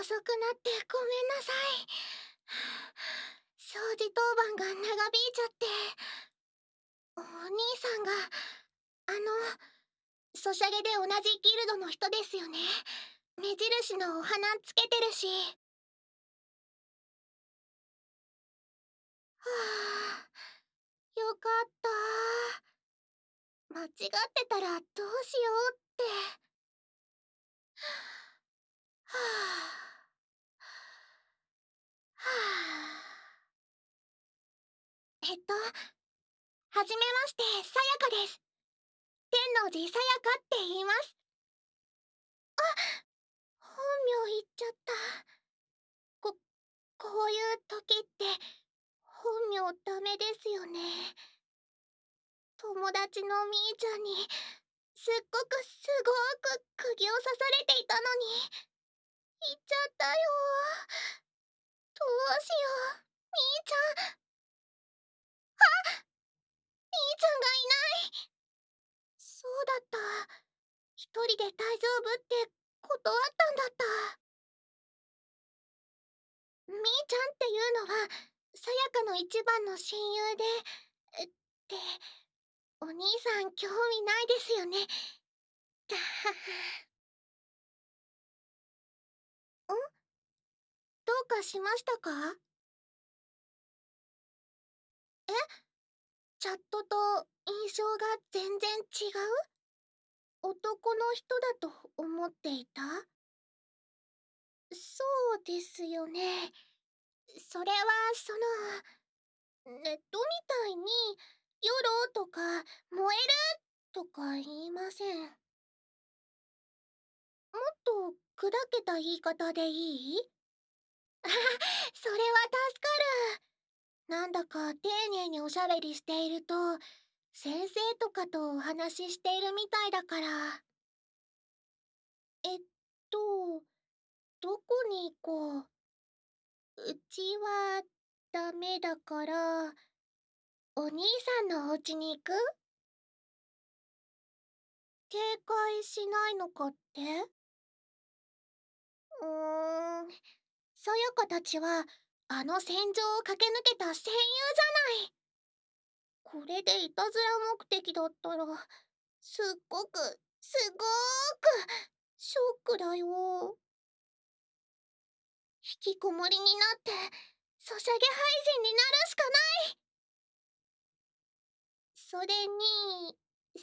遅くなってごめんなさい。掃除当番が長引いちゃって。お兄さんが、ソシャゲで同じギルドの人ですよね。目印のお花つけてるし。はあ、よかった。間違ってたらどうしようって。はあ、はあ。はじめまして、さやかです。天王寺さやかって言います。あ、本名言っちゃった。こ、こういう時って本名ダメですよね。友達のみーちゃんにすっごくすごく釘を刺されていたのに言っちゃったよ。どうしよう。みーちゃん、みーちゃんがいない。そうだった。一人で大丈夫って断ったんだった。みーちゃんっていうのはさやかの一番の親友で、ってお兄さん興味ないですよね。だはは。どうかしましたか？え、チャットと印象が全然違う？男の人だと思っていた？そうですよね。それはネットみたいに「ヨロ」とか「燃える」とか言いません。もっと砕けた言い方でいい？あはは、それは助かる。なんだか丁寧におしゃべりしていると先生とかとお話ししているみたいだから。えっと、どこに行こう。うちはダメだから、お兄さんのお家に行く？警戒しないのかって？さやかたちはあの戦場を駆け抜けた戦友じゃない。これでいたずら目的だったらすっごくすごーくショックだよ。引きこもりになってソシャゲ配信になるしかない。それに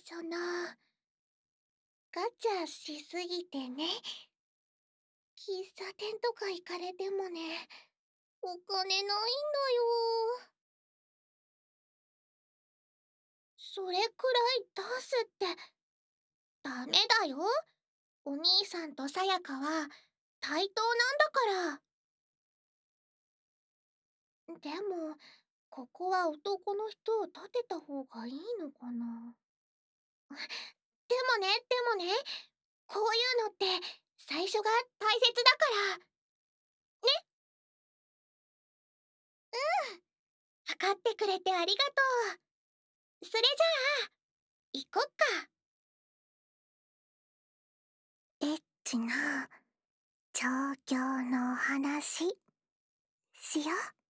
ガチャしすぎてね、喫茶店とか行かれてもね、お金ないんだよ。それくらい出すってダメだよ。お兄さんとさやかは対等なんだから。でもここは男の人を立てた方がいいのかな。でもね、こういうのって最初が大切だからね。分かってくれてありがとう。それじゃあ行こっか。エッチな状況の話しよう。